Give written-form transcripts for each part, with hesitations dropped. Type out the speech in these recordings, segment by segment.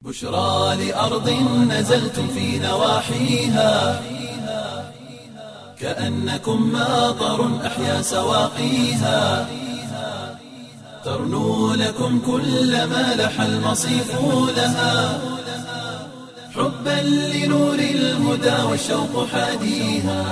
بشرى لأرض نزلتم في نواحيها كأنكم ماطر أحيا سواقيها ترنو لكم كل ما لح المصيف لها حبا لنور الهدى والشوق حاديها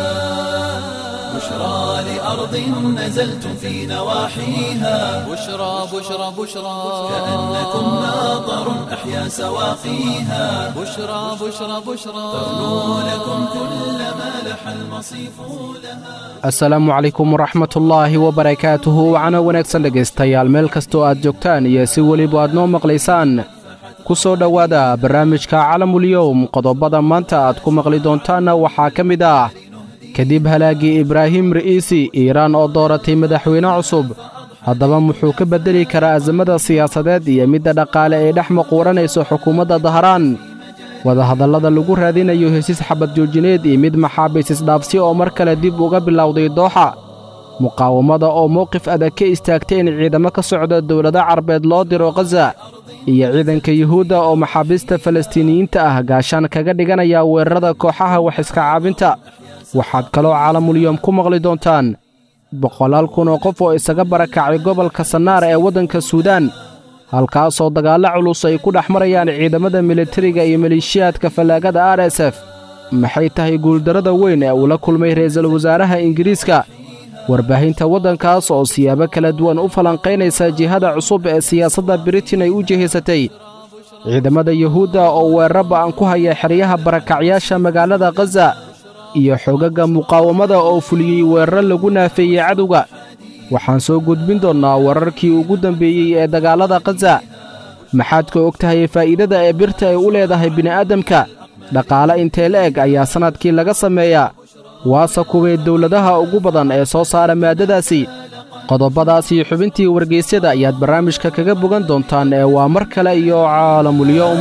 بشرى لأرض نزلتم في نواحيها بشرى كأنكم ماطر أحيا سواقيها بشرى ترنو لكم كل ما لح المصيف لها asalaamu calaykum waraxmatullaahi wabarakaatuhu wacana wanaagsan dhegaystayaal meel kastoo aad joogtaan iyo si weliba aad noo maqlaysaan ku soo dhowaada barnaamijka calamulyowm qodobada maanta aad ku maqli doontaanna waxaa ka mid ah kadib halaaggii ibraahim ra'iisi iiraan oo dooratay madaxweyne cusub haddaba muxuu ka beddeli karaa asamada siyaasadeed iyo midda dhaqaale ee dhex maquuranayso xukuumadda dahraan wadahadallada lagu raadinayo hesiis xabad joojineed iyo mid maxaabiis isdhaafsi oo mar kale dib uga bilowday dooxa muqaawamada oo mowqif adag ka istaagtay in ciidamo ka socda dowlado carbeed loo diro khaza iyo ciidanka yuhuudda oo maxaabiista falastiiniyiinta ah gaashaan kaga dhiganaya weerarada kooxaha wax iska caabinta waxaad kaloo caalamulyoom ku maqli doontaan boqolaal kun oo qof oo isaga barakacay gobolka sannaar ee waddanka suudaan halkaasoo dagaallo culus ay ku dhex marayaan ciidamada militariga iyo maleeshiyaadka fallaagada RSF maxay tahay guuldarrada weyn ee uu la kulmay ra'iisul wasaaraha ingiriiska warbaahinta waddankaas oo siyaabo kala duwan u falanqaynaysa jihada cusub ee siyaasadda Britain ay u jihaysatay ciidamada yuhuudda oo weeraro ba'an ku haya xeryaha barakacyaasha magaalada khaza iyo xoogagga muqaawamada oo fuliyey weeraro lagu naafeeyey cadowga waxaan soo gudbin doonnaa wararkii ugu dambeeyey ee dagaallada khaza maxaad ka og tahay faa'iidada ee birta ay u leedahay bini'aadamka dhaqaale intee la'eg ayaa sannadkii laga sameeyaa waase kuway dawladaha ugu badan ee soo saara maaddadaasi qodobadaasii xubintii wargaysyada ayaad barnaamijka kaga bogan doontaan ee waa mar kale iyo caalamulyoom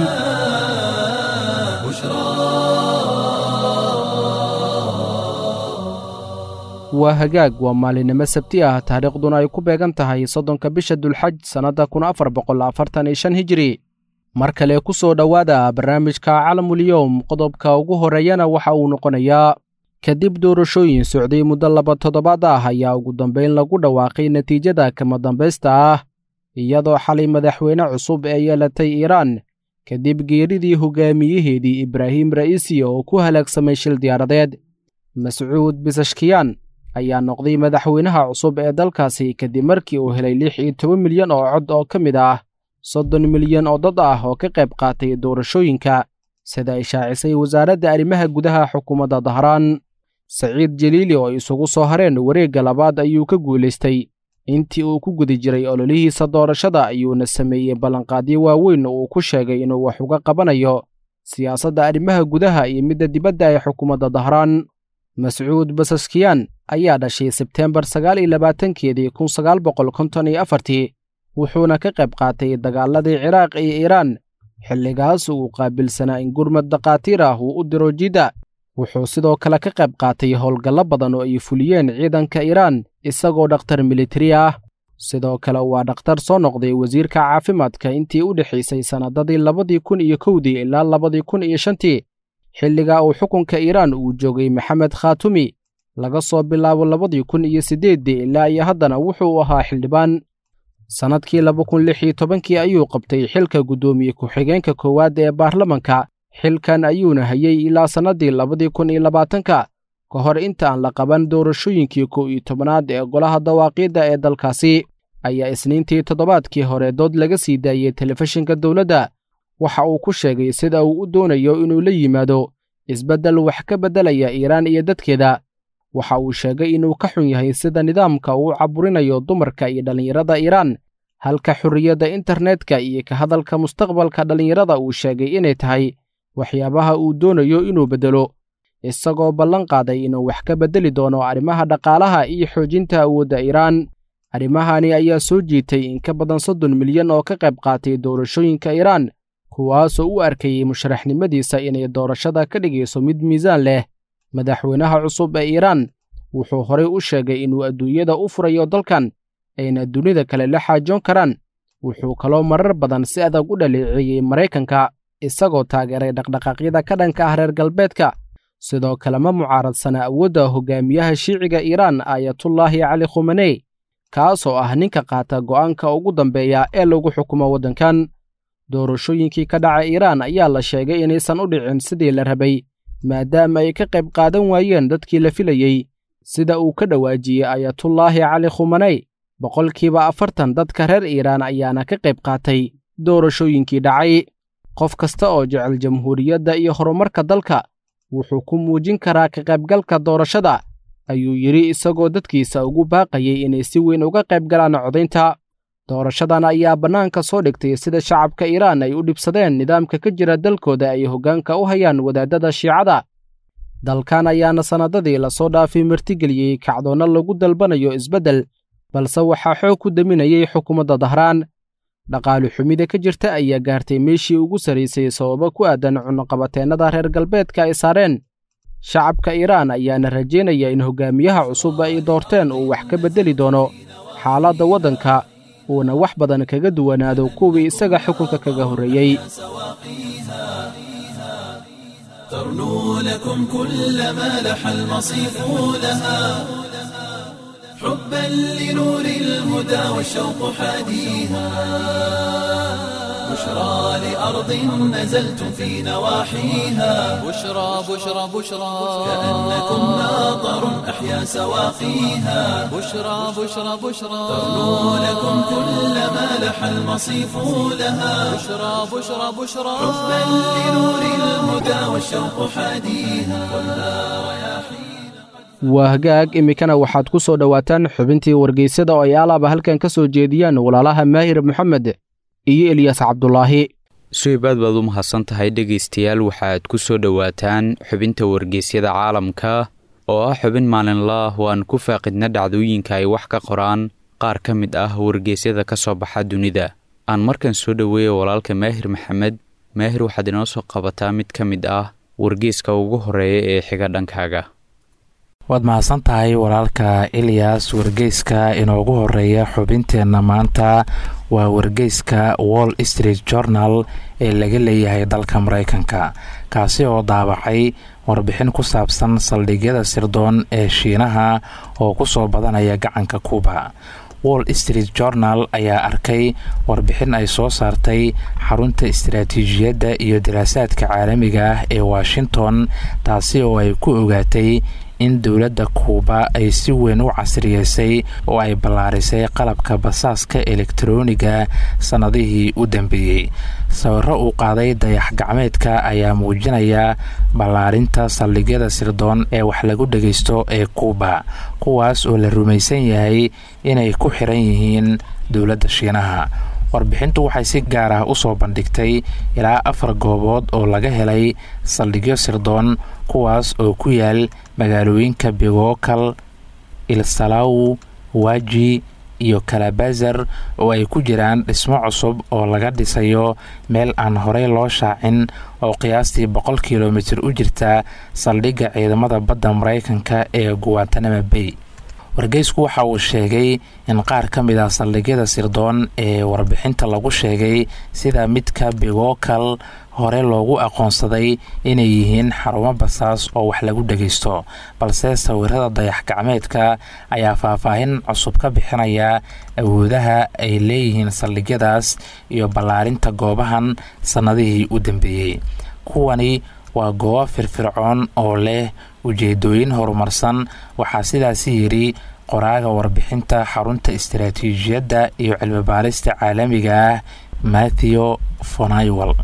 waa hagaag waa maalinimo sabti ah taariikhduna ay ku beegan tahay 30 bisha dulxaj sannadda 1445 hijri mar kale ku soo dhowaada barnaamijka calamulyowm qodobka ugu horeeyana waxa uu noqonayaa kadib doorashooyin socday muddo 2 toddobaad ah ayaa ugu dambayn lagu dhawaaqay natiijada kama dambaysta ah iyadoo xalay madaxweyne cusub ee yeelatay iiraan kadib geeridii hogaamiyaheedii ibraahim ra'iisi oo ku halaagsamay shil diyaaradeed mascuud bisashkiyaan ayaa noqday madaxweynaha cusub ee dalkaasi kadib markii uu helay 16 milyan oo cod oo ka mid ah 30 milyan oo dad ah oo ka qayb qaatay doorashooyinka sida ay shaacisay wasaaradda arrimaha gudaha xukuumadda dahraan saciid jaliili oo isugu soo hareen wareegga labaad ayuu ka guulaystay intii uu ku guda jiray ololihiisa doorashada ayuuna sameeyey ballanqaadyo waaweyn oo uu ku sheegay inuu wax uga qabanayo siyaasadda arrimaha gudaha iyo midda dibadda ee xukuumadda dahraan mascuud basaskiyaan ayaa dhashay Sebteembar 29 1954 wuxuuna ka qayb qaatay dagaaladii Ciraaq iyo Iiraan xilligaas uu qaabilsanaa in gurmad dhaqaatiir ah uu u diro jidda wuxuu sidoo kale ka qayb qaatay howlgallo badan oo ay fuliyeen ciidanka Iiraan isagoo dhakhtar militari ah sidoo kale waa dhakhtar soo noqday wasiirka caafimaadka intii u dhaxaysay sanadadii 2001 ilaa 2005 xilliga uu xukunka Iiraan uu joogay Maxamed Khatumi laga soo bilaabo 2008 ilaa iyo haddana wuxuu ahaa xildhibaan sanadkii 2016 ayuu qabtay xilka gudoomiye ku-xigeenka koowaad ee baarlamaanka xilkan ayuuna hayay ilaa sanadii 2020 ka hor inta aan la qaban doorashooyinkii 11aad ee golaha dawaaqiidda ee dalkaasi ayaa isniintii toddobaadkii hore dood laga sii daayay telefishinka dawladda waxa uu ku sheegay sida uu u doonayo inuu la yimaado isbeddel wax ka beddelaya Iiraan iyo dadkeeda waxa uu sheegay inuu ka xun yahay sida nidaamka uu caburinayo dumarka iyo dhalinyarada Iiraan halka xurriyadda internetka iyo ka hadalka mustaqbalka dhalinyarada uu sheegay inay tahay waxyaabaha uu doonayo inuu beddelo isagoo ballan qaaday inuu wax ka beddeli doono arrimaha dhaqaalaha iyo xoojinta awoodda Iiraan arrimahani ayaa soo jiitay in ka badan 30 milyan oo ka qayb qaatay doorashooyinka Iiraan kuwaasoo u arkayay musharaxnimadiisa inay doorashada ka dhigayso mid miisaan leh madaxweynaha cusub ee Iiraan wuxuu horey u sheegay inuu adduunyada u furayo dalkan ayna dunida kale la xaajoon karaan wuxuu kaloo marar badan si adag u dhaleeceeyey Maraykanka isagoo taageeray dhaqdhaqaaqyada ka dhanka ah reer galbeedka sidoo kale ma mucaaradsanaa awoodda hogaamiyaha shiiciga Iiraan Ayatullaahi Cali Khamenei kaasoo ah ninka qaata go'aanka ugu dambeeya ee lagu xukumo waddankan doorashooyinkii ka dhacay Iiraan ayaa la sheegay inaysan u dhicin sidii la rabay maadaama ay ka qayb qaadan waayeen dadkii la filayey sida uu ka dhawaajiyey Ayatullaahi Cali Khamenei 40% dadka reer Iiraan ayaana ka qayb qaatay doorashooyinkii dhacay qof kasta oo jecel jamhuuriyadda iyo horumarka dalka wuxuu ku muujin karaa ka qaybgalka doorashada ayuu yiri isagoo dadkiisa ugu baaqayay inay si weyn uga qayb galaan codaynta doorashadan ayaa bannaanka soo dhigtay sida shacabka Iiraan ay u dhibsadeen nidaamka ka jira dalkooda ay hoggaanka u hayaan wadaadada Shiicada dalkan ayaana sanadadii la soo dhaafay martigeliyey kacdoonna lagu dalbanayo isbeddel balse waxaa xoog ku daminayay xukuumadda Dahraan dhaqaale xumida ka jirta ayaa gaartay meeshii ugu saraysay sababo ku aadan cunaqabateennada reer galbeedka ay saareen shacabka Iiraan ayaana rajeynaya in hogaamiyaha cusub ay doorteen uu wax ka beddeli doono xaaladda waddanka uuna wax badan kaga duwanaado kuwii isaga xukunka kaga horreeyey ترنو لكم كل ما لح المصيف لها حبا لنور الهدى والشوق حاديها بشرى لأرض نزلتم في نواحيها بشرى بشرى بشرى كأنكم ناظر أحيا سواقيها بشرى بشرى بشرى ترنو لكم كل ما لح المصيف لها بشرى بشرى بشرى حبا لنور الهدى والشوق حاديها waa hagaag imikana waxaad ku soo dhawaataan xubintii wargeysada oo ay alaaba halkan ka soo jeediyaan walaalaha Maahir Maxamed iyo Ilyas Cabdulaahi suubaad baad u mahadsan tahay dhegeystayaal waxaad ku soo dhawaataan xubinta wargeysyada caalamka oo ah xubin maalinle ah oo aan ku faaqidna dhacdooyinka ay wax ka qoraan qaar ka mid ah wargeysyada ka soo baxa dunida aan markan soo dhaweeyo walaalka Maahir Maxamed Maahir waxaad inoo soo qabataa mid ka mid ah wargeyska ugu horeeya ee xiga dhankaaga waad mahadsan tahay walaalka Ilyas wargeyska inoogu horeeya xubinteenna maanta waa wargeyska Wall Street Journal ee laga leeyahay dalka Mareykanka kaasi oo daabacay warbixin ku saabsan saldhigyada sirdoon ee Shiinaha oo ku soo badanaya gacanka Kuba Wall Street Journal ayaa arkay warbixin ay soo saartay xarunta istiraatiijiyadda iyo daraasaadka caalamiga ah ee Washington taasi oo ay ku ogaatay in dowladda Kuba ay si weyn u casriyeysay oo ay ballaarisay qalabka basaaska elektarooniga sanadihii u dambeeyay sawirro uu qaaday dayax gacmeedka ayaa muujinaya ballaarinta saldhigyada sirdoon ee wax lagu dhageysto ee Kuba kuwaas oo la rumaysan yahay inay ku xiran yihiin dowladda Shiinaha warbixintu waxay si gaar ah u soo bandhigtay ilaa 4 goobood oo laga helay saldhigyo sirdoon kuwaas oo ku yaal magaalooyinka Bigokal, Ilsalaw, Waji iyo Kalabazar oo ay ku jiraan dhismo cusub oo laga dhisayo meel aan horey loo shaacin oo qiyaastii 100 kiiloomitir u jirta saldhigga ciidamada badda Mareykanka ee Guantanamo Bay wargeysku waxa uu sheegay in qaar ka mid ah saldhigyada sirdoon ee warbixinta lagu sheegay sida midka Bigokal hore loogu aqoonsaday inay yihiin xarumo basaas oo wax lagu dhageysto balse sawirada dayax gacmeedka ayaa faahfaahin cusub ka bixinaya awoodaha ay leeyihiin saldhigyadaas iyo ballaarinta goobahan sanadihii u dambeeyay kuwani waa goobo firfircoon oo leh ujeedooyin horumarsan waxaa sidaasi yiri qoraaga warbixinta xarunta istiraatiijiyadda iyo cilmi baarista caalamiga ah Matthew Fonaywal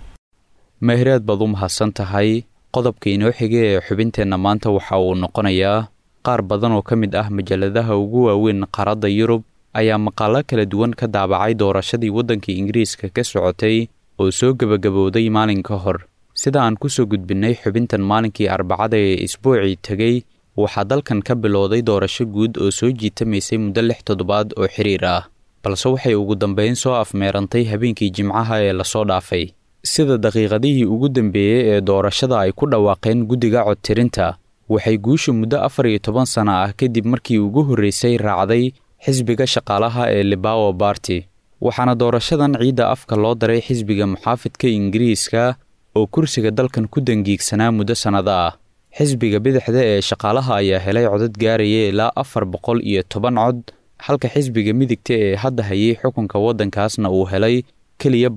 Maahiraad baad u mahadsan tahay qodobka inoo xigay ee xubinteenna maanta waxa uu noqonayaa qaar badan oo ka mid ah majalladaha ugu waaweyn qaaradda Yurub ayaa maqaalo kala duwan ka daabacay doorashadii waddanka Ingiriiska ka socotay oo soo gabagabowday maalin ka hor sida aan ku soo gudbinay xubintan maalinkii Arbacada ee isbuucii tagay waxaa dalkan ka bilowday doorasho guud oo soo jiitamaysay muddo 6 toddobaad oo xiriir ah balse waxay ugu dambeyn soo afmeerantay habeenkii Jimcaha ee la soo dhaafay sida daqiiqadihii ugu dambeeyay ee doorashada ay ku dhawaaqeen guddiga codtirinta waxay guusha muddo 14 sano ah kadib markii ugu horeysay raacday xisbiga shaqaalaha ee Labour Party waxaana doorashadan ciidda afka loo daray xisbiga muxaafidka ingiriiska oo kursiga dalkan ku dangiigsanaa muddo sannado ah. xisbiga bidixda ee shaqaalaha ayaa helay codad gaaraya ilaa 410 cod, halka xisbiga midigta ee hadda hayay xukunka waddankaasna uu helay keliya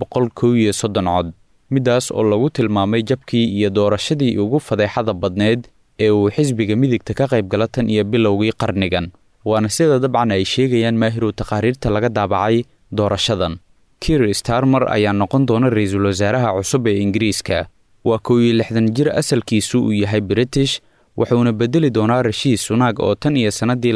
130 cod, midaas oo lagu tilmaamay jabkii iyo doorashadii ugu fadeexada badneed ee uu xisbiga midigta ka qayb gala tan iyo bilowgii qarnigan. waana sida dabcan ay sheegayaan maahiru taqaariirta laga daabacay doorashadan. Keir Starmer ayaa noqon doona ra'iisul wasaaraha cusub ee Ingiriiska. waa 61 jir asalkiisu uu yahay British, wuxuuna bedeli doonaa Rishi Sunak oo tan iyo sanadii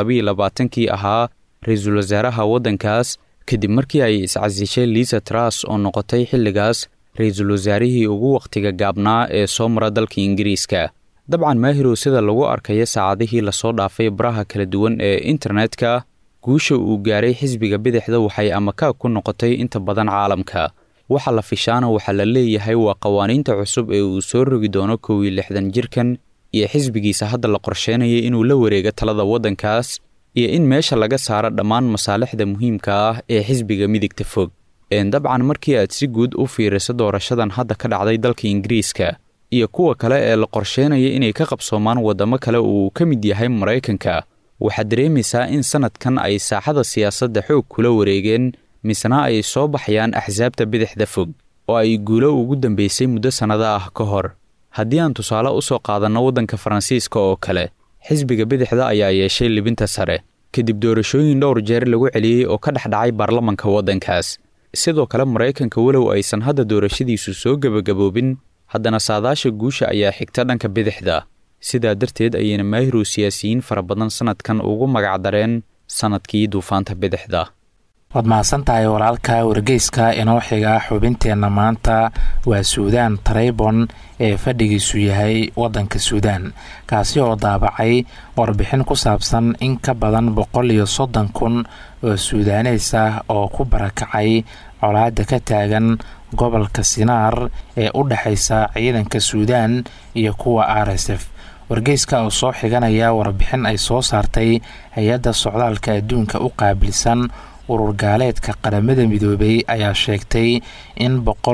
2022 ahaa ra'iisul wasaaraha waddankaas kadib markii ay iscasishay Liz Truss oo noqotay xilligaas ra'iisul wasaarihii ugu waqtiga gaabnaa ee soo mara dalka Ingiriiska. dabcan maahiru sida lagu arkaya saacadihii la soo dhaafay baraha kala duwan ee internetka, guusha uu gaaray xisbiga bidixda waxay amaka ku noqotay inta badan caalamka. waxa la fishaana waxa la leeyahay waa qawaaniinta cusub ee uu soo rogi doono 61 jirkan iyo xisbigiisa hadda la qorsheynayay inuu la wareego talada waddankaas iyo in meesha laga saaro dhammaan masaalixda muhiimka ah ee xisbiga midigta fog. dabcan markii aad si guud u fiiriso doorashadan hadda ka dhacday dalka Ingiriiska iyo kuwa kale ee la qorsheynaya inay ka qabsoomaan wadamo kale uu ka mid yahay Mareykanka, waxaad dareemaysaa in sanadkan ay saaxada siyaasadda xoog kula wareegeen, misna ay soo baxayaan axsaabta bidixda fog oo ay guulo ugu dambeysay muddo sannado ah ka hor. haddii aan tusaale u soo qaadanno waddanka Faransiiska oo kale, xisbiga bidixda ayaa yeeshay libinta sare kadib doorashooyin dhowr jeer lagu celiyey oo ka dhexdhacay baarlamanka waddankaas. sidoo kale Mareykanka walow aysan hadda doorashadiisu soo gabagaboobin, haddana saadaasha guusha ayaa xigta dhanka bidixda. sidaa darteed ayayna maahiru siyaasiyiin fara badan sanadkan ugu magacdareen sanadkii duufaanta bidixda. waad mahadsantahay walaalka. wargeyska inoo xiga xubinteenna maanta waa Suudaan Tribun ee fadhigiisu yahay waddanka Suudaan, kaasi oo daabacay warbixin ku saabsan in ka badan 130,000 oo Suudaaneys ah oo ku barakacay colaadda ka taagan gobolka Sinaar ee u dhaxaysa ciidanka Suudaan iyo kuwa RSF. wargeyska oo soo xiganaya warbixin ay soo saartay hay-adda socdaalka adduunka u qaabilsan urur gaaleedka qaramada midoobay ayaa sheegtay in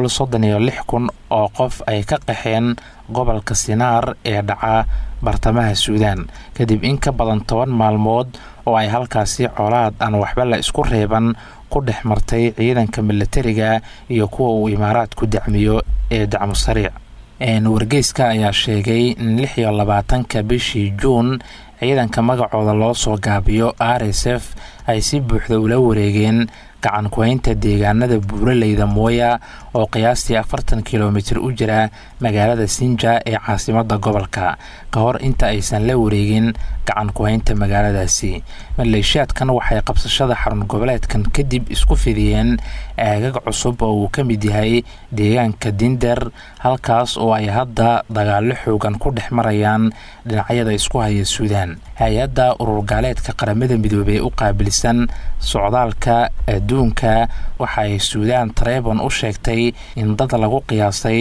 136,000 oo qof ay ka qaxeen gobolka Sinaar ee dhaca bartamaha Suudaan kadib in ka badan 10 maalmood oo ay halkaasi colaad aan waxba la isku reeban ku dhex martay ciidanka militariga iyo kuwa uu Imaaraadku dacmiyo ee dacmo sariic. wargeyska ayaa sheegay in 26 bishii Juun ciidanka magacooda loo soo gaabiyo RSF ay si buuxda ula wareegeen gacan ku haynta deegaanada buuraleyda Moya oo qiyaastii 40 kilomitir u jira magaalada Sinja ee caasimadda gobolka ka hor inta aysan la wareegin gacan ku haynta magaaladaasi. maleeshiyaadkan waxay qabsashada xarun goboleedkan kadib isku fidiyeen aagag cusub oo uu ka mid yahay deegaanka Dinder, halkaas oo ay hadda dagaallo xoogan ku dhex marayaan dhinacyada isku haya Suudaan. hay-adda urur gaaleedka qaramada midoobay u qaabilsan socdaalka adduunka waxa ay Suudaan Tribun u sheegtay in dad lagu qiyaasay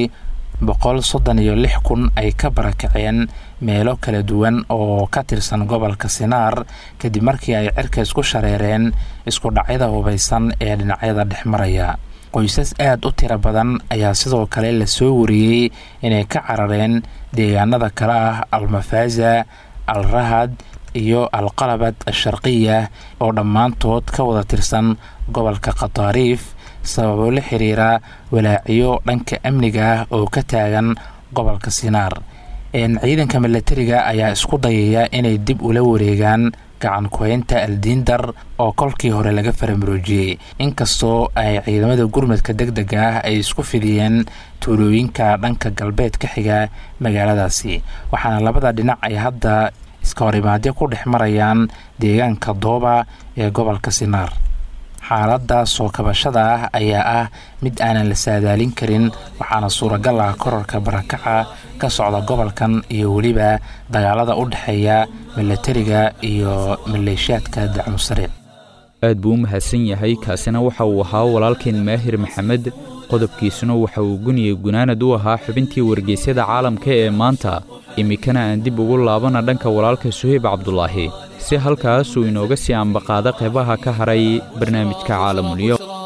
136,000 ay ka barakaceen meelo kala duwan oo ka tirsan gobolka Sinaar kadib markii ay cirka isku shareereen isku dhacyada hubaysan ee dhinacyada dhex maraya. qoysas aad u tiro badan ayaa sidoo kale la soo wariyey inay ka carareen deegaanada kale ah Al-Mafaza, Al-Rahad iyo Al-Qalabad Al-Sharqiya oo dhammaantood ka wada tirsan gobolka Qataariif sababo la xiriira walaaciyo dhanka amniga ah oo ka taagan gobolka Sinaar. ciidanka militariga ayaa isku dayaya inay dib ula wareegaan gacan ku haynta Al-Dindar oo kolkii hore laga faramaroojiyey, inkastoo ay ciidamada gurmadka degdega ah ay isku fidiyeen tuulooyinka dhanka galbeed ka xiga magaaladaasi. waxaana labada dhinac ay hadda iska horimaadyo ku dhex marayaan deegaanka Dooba ee gobolka Sinaar. xaaladda soo kabashada ah ayaa ah mid aanan la saadaalin karin, waxaana suuragal ah kororka barakaca ka socda gobolkan iyo weliba dagaalada u dhexeeya militariga iyo maleeshiyaadka dacmo sariic. aad buu u mahadsan yahay. kaasina waxa uu ahaa walaalkeen Maahir Maxamed, qodobkiisuna waxa uu guniye gunaanad u ahaa xubintii wargeysyada caalamka ee maanta. imikana aan dib ugu laabana dhanka walaalka Suhayb Cabdulaahi si halkaas uu inooga sii ambaqaada qeybaha ka haray barnaamijka Caalamulyo.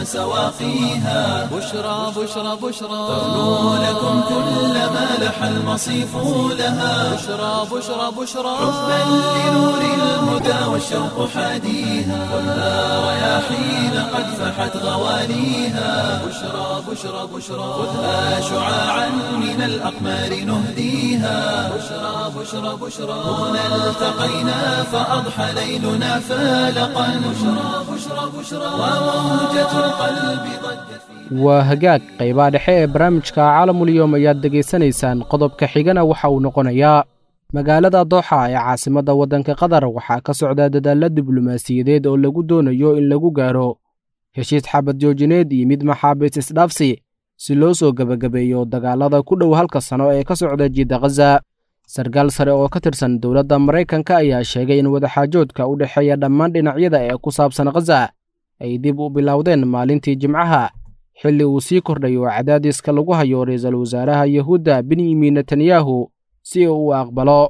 سواقيها بشرى بشرى بشرى تغنو لكم كل ما لح المصيف لها بشرى بشرى بشرى حبا لنور الهدى والشوق حاديها خذها رياحين قد فحت غواليها بشرى بشرى بشرى خذها شعاعا من الأقمار نهديها بشرى بشرى بشرى هنا التقينا فأضحى ليلنا فالقا بشرى بشرى بشرى وموجة القلب ضجت waa hagaag qaybaha dhexe ee barnaamijka caalamulyoom ayaad degaysanaysaan qodobka xigana waxa uu noqonayaa magaalada dooxa ee caasimadda waddanka qatar waxaa ka socda dadaalla diblomaasiyadeed oo lagu doonayo in lagu gaaro heshiis xabad joojineed iyo mid maxaabiis isdhaafsi si loo soo gebagabeeyo dagaalada ku dhow halka sano ee ka socda jidda khaza sarkaal sare oo ka tirsan dowladda maraykanka ayaa sheegay in wadaxaajoodka u dhexeeya dhammaan dhinacyada ee ku saabsan khaza ay dib u bilowdeen maalintii jimcaha xilli uu sii kordhayo cadaadiska lagu hayo ra'iisul wasaaraha yahuudda benyamin netanyahu si uu u aqbalo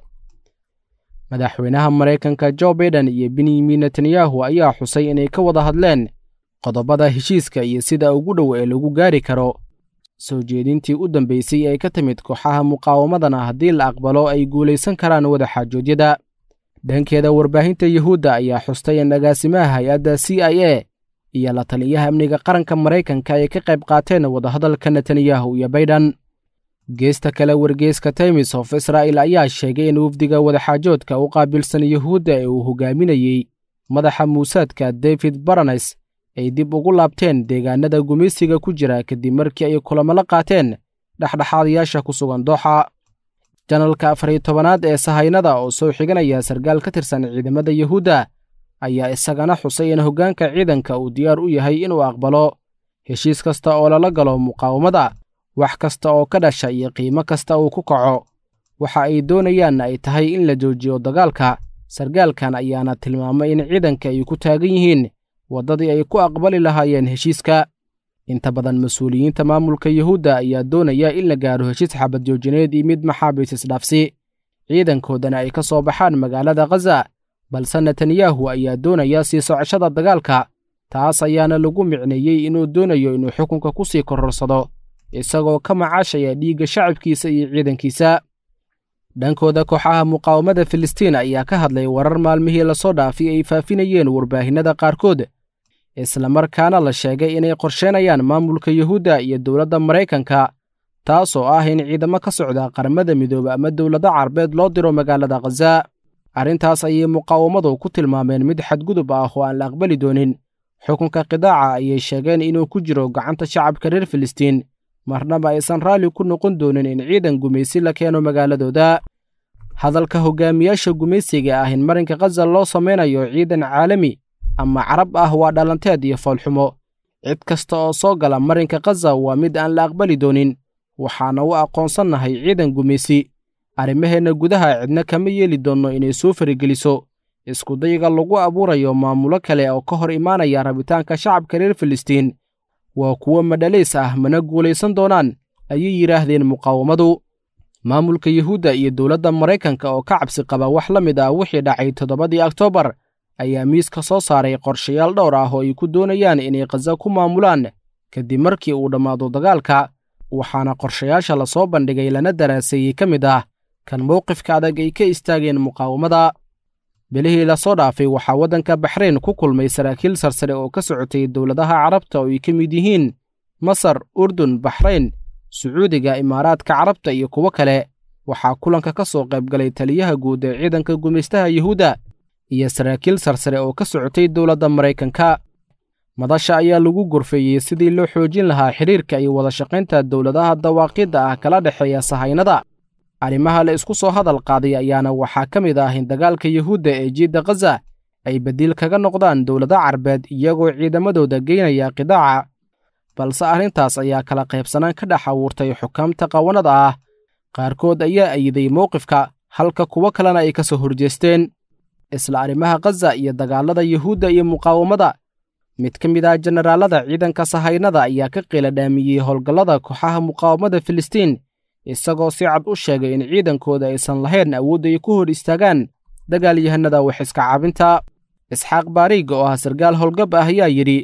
madaxweynaha maraykanka joe biden iyo benyamin netanyahu ayaa xusay inay ka wada hadleen qodobada heshiiska iyo sida ugu dhow ee lagu gaari karo soo jeedintii u dambaysay ay ka timid kooxaha muqaawamadana haddii la aqbalo ay guulaysan karaan wadaxaajoodyada dhankeeda warbaahinta yahuudda ayaa xustay in agaasimaha hay-adda c i a iyo la taliyaha amniga qaranka maraykanka ay ka qayb qaateen wadahadalka netanyahu iyo bayden geesta kale wargeyska times of israa'il ayaa sheegay in wafdiga wadaxaajoodka u qaabilsan yahuudda ee uu hogaaminayey madaxa muusaadka david baranes ay dib ugu laabteen deegaanada gumaysiga ku jira kadib markii ay kulamo la qaateen dhexdhexaadayaasha ku sugan dooxa janalka 14aad ee sahaynada oo soo xiganaya sarkaal ka tirsan ciidamada yahuudda ayaa isagana xusay in hoggaanka ciidanka uu diyaar u yahay inuu aqbalo heshiis kasta oo lala galo muqaawamada wax kasta oo ka dhasha iyo qiimo kasta uu ku kaco waxa ay doonayaan ay tahay in la joojiyo dagaalka sarkaalkan ayaana tilmaamay in ciidanka ay ku taagan yihiin waddadii ay ku aqbali lahaayeen heshiiska inta badan mas-uuliyiinta maamulka yahuudda ayaa doonaya in la gaaro heshiis xabad joojineed iyo mid maxaabiis isdhaafsi ciidankoodana ay ka soo baxaan magaalada khaza balse netanyahu ayaa doonaya sii socoshada dagaalka taas ayaana lagu micneeyey inuu doonayo inuu xukunka ku sii kororsado isagoo ka macaashaya dhiigga shacabkiisa iyo ciidankiisa dhankooda kooxaha muqaawamada filistiin ayaa ka hadlay warar maalmihii lasoo dhaafay ay faafinayeen warbaahinada qaarkood isla markaana la sheegay inay qorsheynayaan maamulka yahuudda iyo dowladda maraykanka taasoo ah in ciidamo ka socda qaramada midoobe ama dowlado carabeed loo diro magaalada khaza arrintaas ayay muqaawamadu ku tilmaameen mid xadgudub ah oo aan la aqbali doonin xukunka qidaaca ayay sheegeen inuu ku jiro gacanta shacabka reer filistiin marnaba aysan raalli ku noqon doonin in ciidan gumaysi la keeno magaaladooda hadalka hogaamiyaasha gumaysiga ah in marinka khaza loo samaynayo ciidan caalami ama carab ah waa dhalanteed iyo foolxumo cid kasta oo soo gala marinka khaza waa mid aan la aqbali doonin waxaana u aqoonsannahay ciidan gumaysi arrimaheenna gudaha cidna kama yeeli doonno inay soo farigeliso iskudayga lagu abuurayo maamulo kale oo ka hor imaanaya rabitaanka shacabka reer filistiin waa kuwo madhalays ah mana guulaysan doonaan ayay yidhaahdeen muqaawamadu maamulka yahuudda iyo dowladda maraykanka oo ka cabsi qaba wax la mid ah wixii dhacay 7 Oktoobar ayaa miiska soo saaray qorshayaal dhowr ah oo ay ku doonayaan inay khaza ku maamulaan kadib markii uu dhammaado dagaalka waxaana qorshayaasha la soo bandhigay lana daraaseeyey ka mid ah kan mowqifka adag ay ka istaageen muqaawamada bilihii la soo dhaafay waxaa waddanka baxrayn ku kulmay saraakiil sarsare oo ka socotay dowladaha carabta oo ay ka mid yihiin masar urdun baxrayn sacuudiga imaaraadka carabta iyo kuwo kale waxaa kulanka ka soo qaybgalay taliyaha guud ee ciidanka gumaystaha yahuudda iyo saraakiil sarsare oo ka socotay dowladda maraykanka madasha ayaa lagu gorfeeyey sidii loo xoojin lahaa xiriirka iyo wada shaqaynta dowladaha dawaaqidda ah kala dhexeeya sahaynada arrimaha la isku soo hadal qaaday ayaana waxaa ka mid ah in dagaalka yahuudda ee jiidda khaza ay bedil kaga noqdaan dowlado carbeed iyagoo ciidamadooda geynaya qidaaca balse arrintaas ayaa kala qaybsanaan ka dhex abuurtay xukaamta qawanada ah qaarkood ayaa ayiday mowqifka halka kuwo kalena ay ka soo horjeesteen isla arrimaha khaza iyo dagaalada yahuudda iyo muqaawamada mid ka mid ah jenaraalada ciidanka sahaynada ayaa ka qiiladhaamiyey howlgallada kooxaha muqaawamada filistiin isagoo si cad u sheegay in ciidankooda aysan lahayn awood ay ku hor istaagaan dagaalyahanada wax iska caabinta isxaaq baariig oo ah sarkaal howlgab ah ayaa yidhi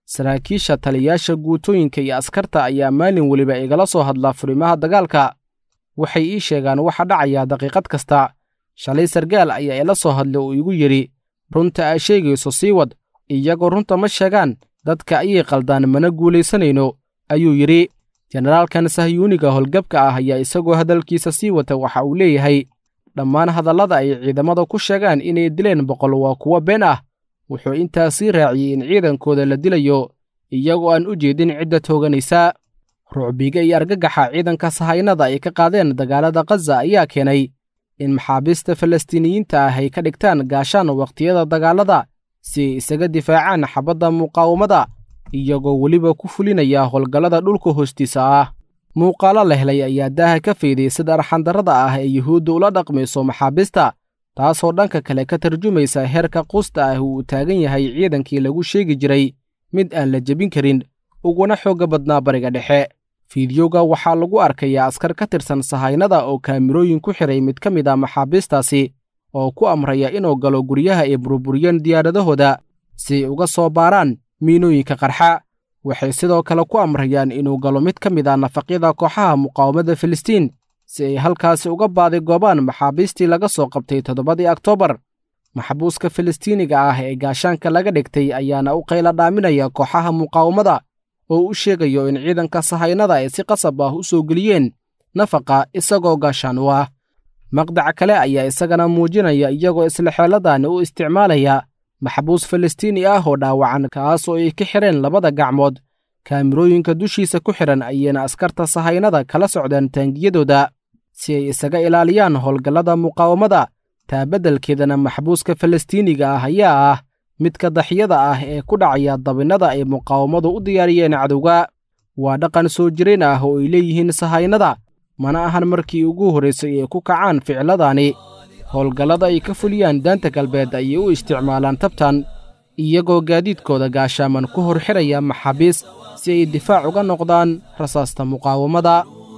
saraakiisha taliyaasha guutooyinka iyo askarta ayaa maalin weliba igala soo hadlaa furimaha dagaalka. waxay ii sheegaan waxa dhacaya daqiiqad kasta. shalay sargaal ayaa ila soo hadlay oo igu yidhi, runta aa sheegayso sii wad, iyagoo runta ma sheegaan, dadka ayay qaldaan mana guulaysanayno, ayuu yidhi. jenaraalkan sahyuuniga howlgabka ah ayaa isagoo hadalkiisa sii wata waxa uu leeyahay, dhammaan hadallada ay ciidamada ku sheegaan inay dileen 100 waa kuwo been ah. wuxuu intaas sii raaciyey in ciidankooda la dilayo iyagoo aan u jeedin cidda tooganaysa. rucbiga iyo argagaxa ciidanka sahaynada ay ka qaadeen dagaalada Gaza ayaa keenay in maxaabiista Falastiiniyiinta ah ay ka dhigtaan gaashaan waqtiyada dagaalada si ay isaga difaacaan xabadda muqaawamada, iyagoo weliba ku fulinaya howlgallada dhulka hoostiisa ah. muuqaalo la helay ayaa daaha ka fayday sida arxandarrada ah ee yuhuudda ula dhaqmayso maxaabiista, taasoo dhanka kale ka tarjumaysa heerka quusta ah uu taagan yahay ciidankii lagu sheegi jiray mid aan la jebin karin uguna xoogga badnaa bariga dhexe. fiidiyowga waxaa lagu arkayaa askar ka tirsan sahaynada oo kaamirooyin ku xiray mid ka mid ah maxaabiistaasi oo ku amraya inuu galo guryaha ay burburiyeen diyaaradahooda si ay uga soo baaraan miinooyinka qarxa. waxay sidoo kale ku amrayaan inuu galo mid ka mid ah nafaqyada kooxaha muqaawamada Filistiin si ay halkaasi uga baadigoobaan maxaabiistii laga soo qabtay 7 Oktoobar. maxbuuska Filistiiniga ah ee gaashaanka laga dhigtay ayaana u qayla dhaaminaya kooxaha muqaawamada oo u sheegayo in ciidanka sahaynada ay si qasab ah u soo geliyeen nafaqa isagoo gaashaan u ah. maqdac kale ayaa isagana muujinaya iyagoo isla xeeladaani u isticmaalaya maxbuus Filistiini ah oo dhaawacan kaas oo ay ka xireen 2 gacmood. kaamirooyinka dushiisa ku xiran ayayna askarta sahaynada kala socdaan taangiyadooda si ay isaga ilaaliyaan howlgallada muqaawamada. taa beddelkeedana maxbuuska Filistiiniga ah ayaa ah midka daxyada ah ee ku dhacaya dabinnada ay muqaawamadu u diyaariyeen cadowga. waa dhaqan soo jireen ah oo ay leeyihiin sahaynada, mana ahan markii ugu horraysay ay ku kacaan ficiladaani. howlgallada ay ka fuliyaan daanta galbeed ayay u isticmaalaan tabtan, iyagoo gaadiidkooda gaashaaman ku hor xiraya maxaabiis si ay difaac uga noqdaan rasaasta muqaawamada.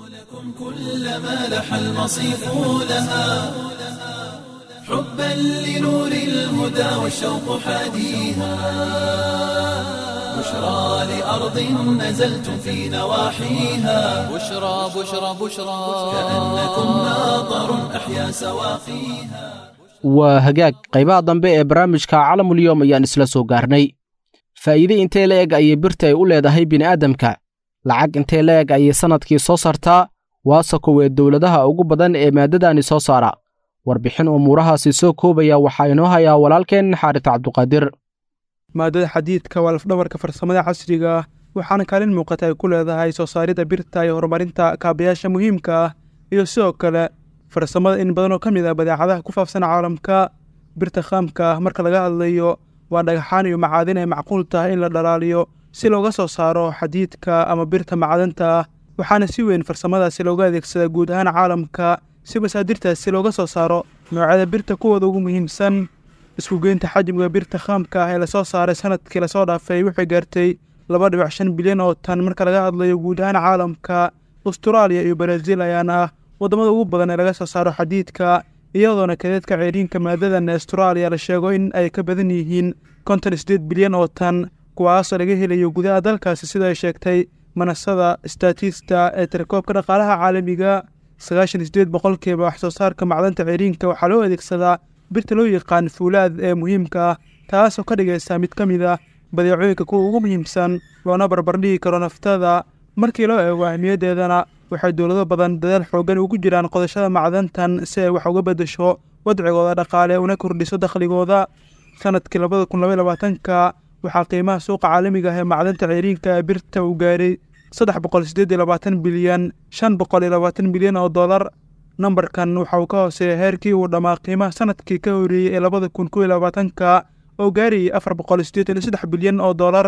كلما لح المصيف لها حبا لنور الهدى والشوق حاديها بشرى لأرض نزلتم في نواحيها بشرى بشرى بشرى كأنكم ناظر أحيا سواقيها. waa hagaag qaybaha dambe ee barnaamijka Caalamul-Yawm ayaan isla soo gaarnay. faa'iido intee le'eg ayay birta ay u leedahay bini'aadamka? lacag intee le'eg ayay sanadkii soo saartaa? waase kuwee dowladaha ugu badan ee maadadaani soo saara? warbixin umuurahaasi soo koobaya waxaa inoo hayaa walaalkeen Xaaris Cabduqaadir. maadada xadiidka waa lafdhabarka farsamada casriga ah, waxaana kaalin muuqata ay ku leedahay soo saaridda birta iyo horumarinta kaabayaasha muhiimka ah, iyo sidoo kale farsamada in badan oo ka mid ah badeecadaha ku faafsan caalamka. birta khaamka ah marka laga hadlayo waa dhagaxaan iyo macaadin ay macquul tahay in la dhalaaliyo si looga soo saaro xadiidka ama birta macdanta ah, waxaana si weyn farsamadaasi looga adeegsadaa guud ahaan caalamka si masaadirtaasi looga soo saaro noocyada birta kuwooda ugu muhiimsan. iskugeynta xajmiga birta khaamka ah ee lasoo saaray sanadkii lasoo dhaafay waxay gaartay 2.5 bilyan oo tan marka laga hadlayo guud ahaan caalamka. Australia iyo Brazil ayaana ah wadamada ugu badan ee laga soo saaro xadiidka, iyadoona kadeedka ceeriinka maadadan ee Australia la sheego in ay ka badan yihiin 58 bilyan oo tan, kuwaasoo laga helayo gudaha dalkaasi sida ay sheegtay manasada statista ee tirakoobka dhaqaalaha caalamiga. 98% wax soo saarka macdanta ceeriinka waxaa loo adeegsadaa birta loo yaqaan fuulaad ee muhiimka ah, taasoo ka dhigaysa mid ka mid ah badeecooyinka kuwa ugu muhiimsan loona barbardhigi karo naftada. markii loo eego ahmiyaddeedana waxay dowlado badan dadaal xoogan ugu jiraan qodashada macdantan si ay wax uga beddesho wadcigooda dhaqaale una kordhiso dakhligooda. sanadkii 2022 waxaa qiimaha suuqa caalamiga ah ee macdanta ceeriinka ee birta uu gaaray 328 bilyan 520 milyan oo dollar. nambarkan waxa uu ka hooseeya heerkii uu dhammaa qiimaha sanadkii ka horeeyey ee 2022 oo gaarayay 483 bilyan oo dollar.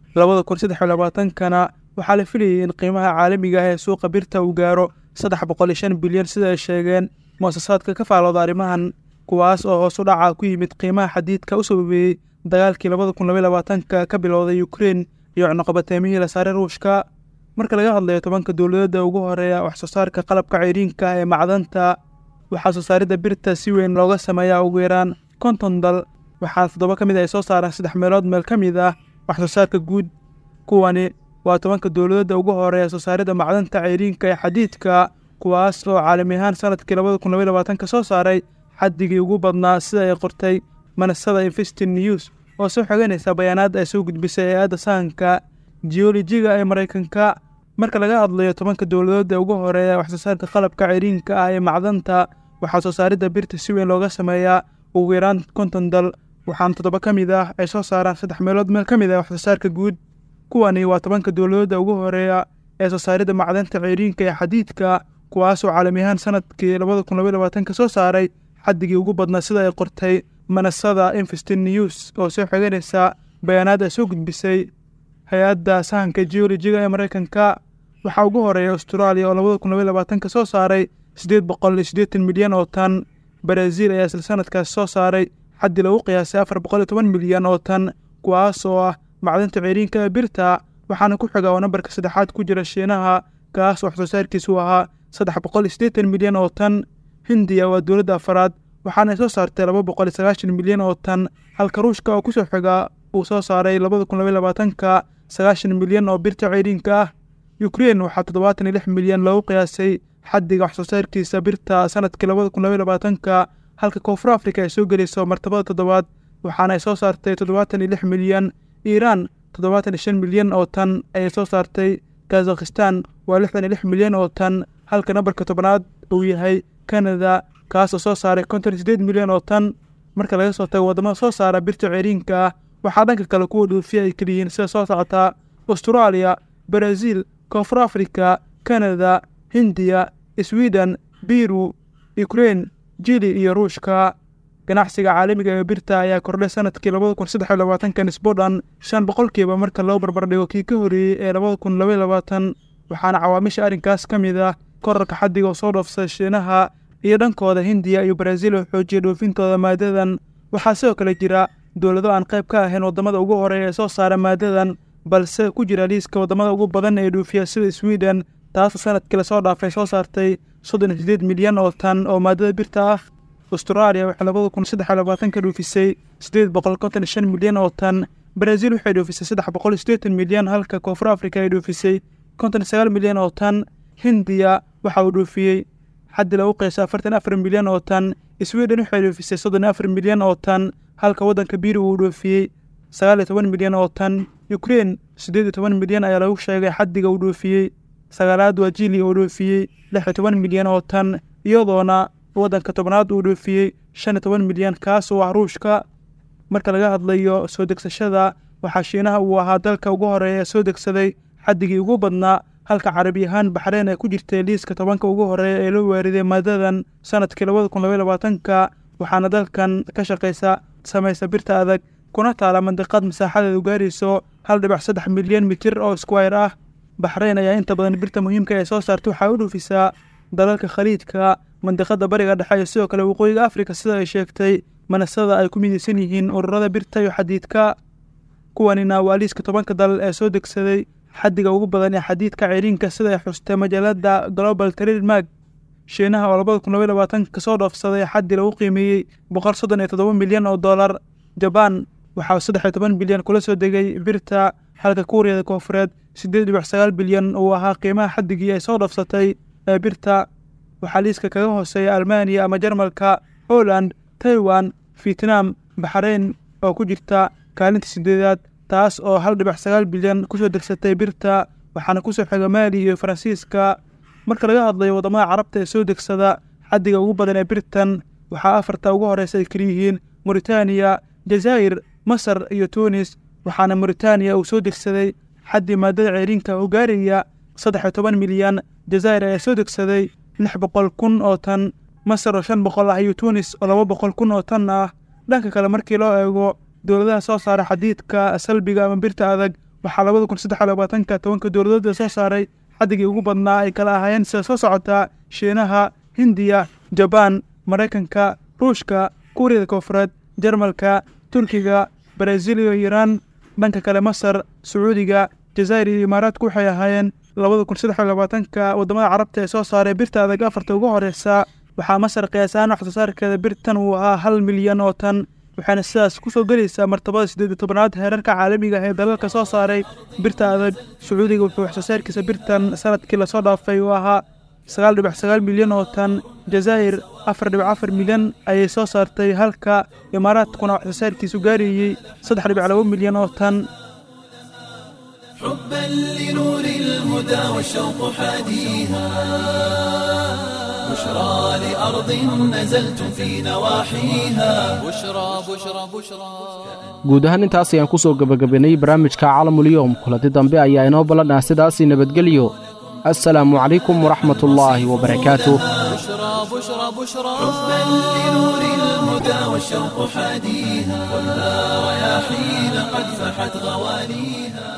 2023kana waxaa la filayay in qiimaha caalamiga ah ee suuqa birta uu gaaro 305 bilyan sida ay sheegeen muasasaadka ka faalooda arrimahan, kuwaas oo hoos u dhaca ku yimid qiimaha xadiidka u sababeeyey dagaalkii 2022 ka bilowday Ukraine iyo cunaqabateemihii la saaray Ruushka. marka laga hadlayo 10 dowladda ugu horeeya wax soo saarka qalabka ceeriinka ee macdanta, waxaa soo saaridda birta si weyn looga sameeyaa ugu yaraan 50 dal, waxaa 7 ka mid ah ay soo saaraan 3 meelood meel ka mid ah wax soo saarka guud. kuwani waa 10 dowladda ugu horeeya soo saaridda macdanta ceyriinka ee xadiidka kuwaas oo caalami ahaan sanadkii 2022 soo saaray xaddigii ugu badnaa sida ay qortay manasada Investing News oo soo xogeynaysa bayaanaad ay soo gudbisay hay'adda sahanka geologiga ee Mareykanka. marka laga hadlayo 10 dowladda ugu horeeya wax soo saarka qalabka ceyriinka ah ee macdanta waxaa soo saaridda birta si weyn looga sameeyaa ugu yaraan 50 dal waxaana 7 ka mid ah ay soo saaraan 3 meelood meel ka mid ah wax soo saarka guud. kuwani waa 10 dowladda ugu horeeya ee soo saaridda macdanta ceyriinka ee xadiidka kuwaas oo caalami ahaan sanadkii 2022 soo saaray xaddigii ugu badnaa sida ay qortay manasada Investing News oo soo xogeynaysa bayaanaad ay soo gudbisay hay'adda sahanka geologiga ee Mareykanka. waxaa ugu horeeya Australia oo 2022 soo saaray 880 milyan oo tan. Brazil ayaa isla sanadkaas soo saaray xaddi lagu qiyaasay 410 milyan oo tan kuwaas oo ah macdanta ceyriinka ee birta waxaana ku xiga oo nambarka saddexaad ku jira Shiinaha kaas oo wax soo saarkiisu ahaa 380 milyan oo tan. Hindiya waa dowladda afraad waxaana soo saartay 290 milyan oo tan halka Ruushka oo ku soo xiga uu soo saaray 2022 90 milyan oo birta ceyriinka ah. Ukraine waxaa 76 milyan lagu qiyaasay xaddiga wax soo saarkiisa birta sanadkii 2022 halka Koonfur Afrika ay soo gelisay martabada toddobaad waxaana ay soo saartay 76 milyan. Iiraan 75 milyan oo tan ay soo saartay. Kazakhstan waa 66 milyan oo tan halka nambarka tobnaad uu yahay Canada kaas oo soo saaray 58 milyan oo tan. marka laga soo tago wadamada soo saara birta ceyriinka waxaa dhanka kale kuwa dhoofiya ay kaliyihiin sida soo socota Australia, Brazil, Koonfur Afrika, Canada, Hindiya, Sweden, Peru, Ukraine, Chile iyo Ruushka. ganacsiga caalamiga ee birta ayaa kordhay sanadkii 2023 nisbaddan 5% marka loo barbardhigo kii ka horeeyay ee 2022 waxaana cawaamisha arrinkaas ka mid ah kororka xaddiga oo soo dhoofsay Shiinaha iyo dhankooda Hindiya iyo Brazil oo xoojiyay dhoofintooda maadadan. waxaa sidoo kale jira dowlado aan qayb ka ahayn wadamada ugu horeeya ee soo saara maadadan balse ku jira liiska wadamada ugu badan ee dhoofiya sida Sweden taasoo sanadkii la soo dhaafay soo saartay 38 milyan oo tan oo maadada birta ah. Australia waxay 2023 ka dhoofisay 855 milyan oo tan. Brazil waxay dhoofisay 380 milyan halka Koonfur Afrika ay dhoofisay 59 milyan oo tan. Hindiya waxa uu dhoofiyay xaddi lagu qiyaasay 44 milyan oo tan. Sweden waxay dhoofisay 34 milyan oo tan halka waddanka Peru uu dhoofiyay 19 milyan oo tan. Ukraine 18 milyan ayaa lagu sheegay xaddiga uu dhoofiyay. sagaalaad waa Chile oo dhoofiyay 16 milyan oo tan iyadoona waddanka tobnaad uu dhoofiyay 15 milyan kaas oo ah Ruushka. marka laga hadlayo soo degsashada waxaa Shiinaha uu ahaa dalka ugu horeeya soo degsaday xaddigii ugu badnaa halka Carabi ahaan Bahrain ay ku jirtay liiska 10 ugu horeeya ee loo weeraray maadadan sanadkii 2022 waxaana dalkan ka shaqeysa samaysa birta adag kuna taala mandiqad masaaxadeedu gaarayso 1.3 milyan mitir oo square ah. Bahrain ayaa inta badan birta muhiimka ee soo saartay waxaa u dhoofisaa dalalka khaliidka mandiqada bariga dhexe iyo sidoo kale waqooyiga Afrika sida ay sheegtay manasada ay ku midaysan yihiin ururada birta iyo xadiidka. kuwanina waa liiska 10 dal ee soo degsaday xaddiga ugu badan ee xadiidka ceyriinka sida ay xustay majallada Global Trade Mag. Shiinaha oo 2022 ka soo dhoofsaday xaddi lagu qiimeeyay 137 milyan oo dollar. Japan waxa uu 13 bilyan kula soo degay birta halka Kuuriyada Koonfureed 8.9 bilyan oo ahaa qiimaha xaddigii ay soo dhoofsatay ee birta. waxaa liiska kaga hooseeya Almaaniya ama Jarmalka, Holland, Taiwan, Vietnam, Bahrain oo ku jirta kaalinta 8aad taas oo 1.9 bilyan ku soo degsatay birta waxaana ku soo xiga Mali iyo Faransiiska. marka laga hadlayo wadamada Carabta ee soo degsada xaddiga ugu badan ee birtan waxaa afarta ugu horeysa ay kaliyihiin Mauritania, Jazaa'ir, Masar iyo Tunis waxaana Mauritania uu soo degsaday xaddi maadada ceyriinka oo gaaraya 13 milyan. Jazaa'ir ayaa soo degsaday 600,000 oo tan. Masar oo 500 ah iyo Tunis oo 200,000 oo tan ah. dhanka kale markii loo eego dowladaha soo saara xadiidka salbiga ama birta adag waxaa 2023 10 dowladood soo saaray xaddigii ugu badnaa ay kala ahaayeen sida soo socota Shiinaha, Hindiya, Japan, Mareykanka, Ruushka, Kuuriyada Koonfureed, Jarmalka, Turkiga, Brazil iyo Iiraan. dhanka kale Masar, Sacuudiga, Jazaa'ir iyo Imaaraadku waxay ahaayeen 2023 wadamada Carabta ee soo saaray birta adag afarta ugu horeysa. waxaa Masar qiyaasaan wax soo saarkeeda birtan uu ahaa 1 milyan oo tan waxaana sidaas ku soo gelaysaa martabada 18aad heerarka caalamiga ee dalalka soo saaray birta adag. Sacuudiga wuxuu wax soo saarkiisa birtan sanadkii la soo dhaafay uu ahaa 9.9 milyan oo tan. Jazaa'ir 4.4 milyan ayay soo saartay, halka Imaaraadkuna wax soo saarkiisu gaarayay 3.2 milyan oo tan. حبا لنور الهدى والشوق حاديها بشرى لأرض نزلتم في نواحيها بشرى بشرى بشرى guud ahaan intaas ayaan ku soo gabagabaynay barnaamijka caalamulyoom. kulanti dambe ayaa inoo ballanaa sidaasi nabadgelyo. assalaamu calaykum waraxmatullaahi wabarakaatuh. بشرى بشرى بشرى حبا لنور الهدى والشوق حاديها والنار رياحين قد فحت غواليها.